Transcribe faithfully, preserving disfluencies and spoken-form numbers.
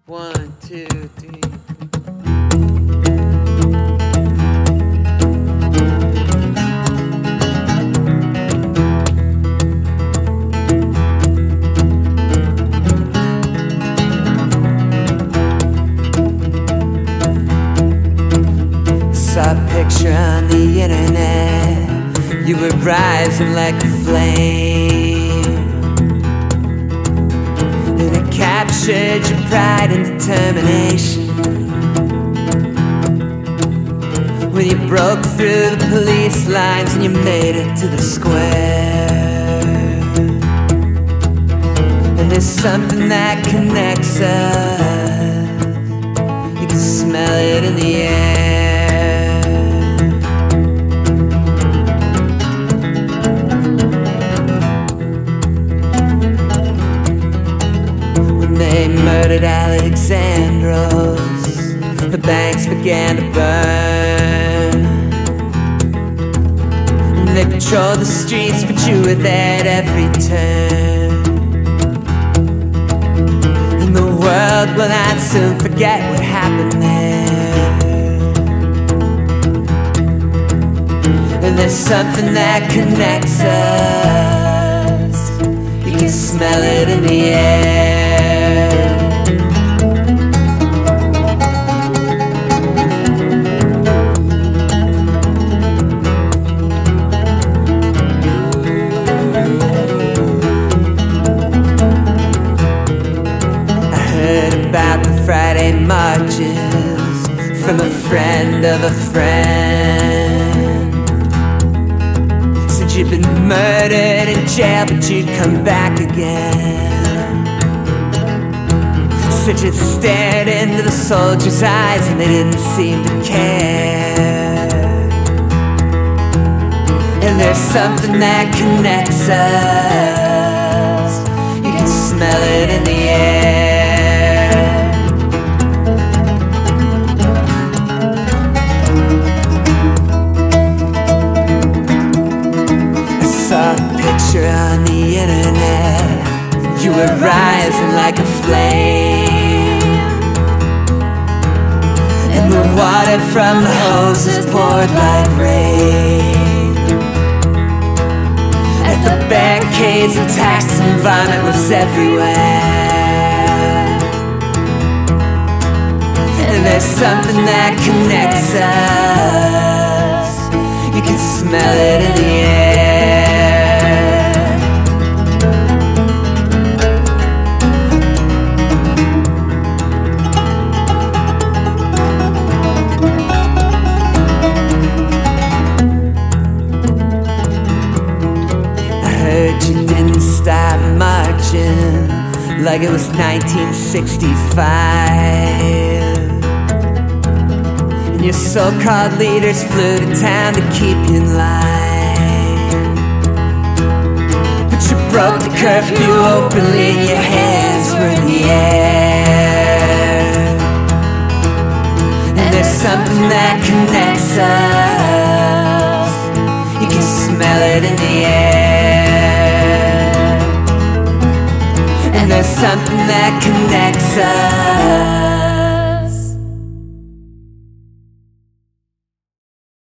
One, two, three. Saw a picture on the internet. You were rising like a flame, and it captured your pride and determination. When you broke through the police lines and you made it to the square. And there's something that connects us. You can smell it in the air. They murdered Alexandros, the banks began to burn. They patrolled the streets, but you were there at every turn. And the world will not soon forget what happened there. And there's something that connects us. You can smell it in the air. About the Friday marches from a friend of a friend. Said you'd been murdered in jail, but you'd come back again. Said you'd stared into the soldiers' eyes and they didn't seem to care. And there's something that connects us. You can smell it in the air. On the internet, you were rising like a flame, and the water from the hoses poured like rain. At the barricades, attacks and vomit was everywhere. And there's something that connects us. You can smell it in the air. You didn't stop marching like it was nineteen sixty-five, and your so-called leaders flew to town to keep you in line. But you broke the curfew openly and your hands were in the air. And there's something that connects us. You can smell it in the air. And there's something that connects us.